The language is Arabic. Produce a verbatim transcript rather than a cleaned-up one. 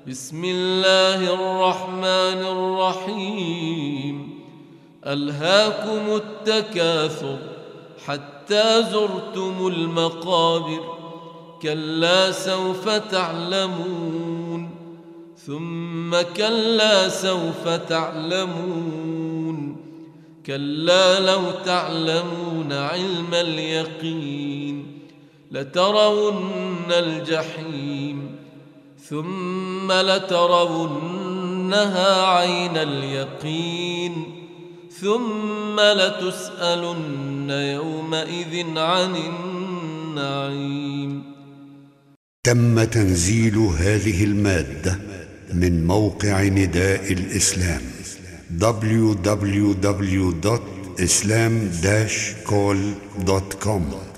بسم الله الرحمن الرحيم. ألهاكم التكاثر حتى زرتم المقابر، كلا سوف تعلمون ثم كلا سوف تعلمون، كلا لو تعلمون علم اليقين لترون الجحيم ثم لترونها عين اليقين ثم لتسألن يومئذ عن النعيم. تم تنزيل هذه المادة من موقع نداء الإسلام دبليو دبليو دبليو دوت إسلام داش كول دوت كوم.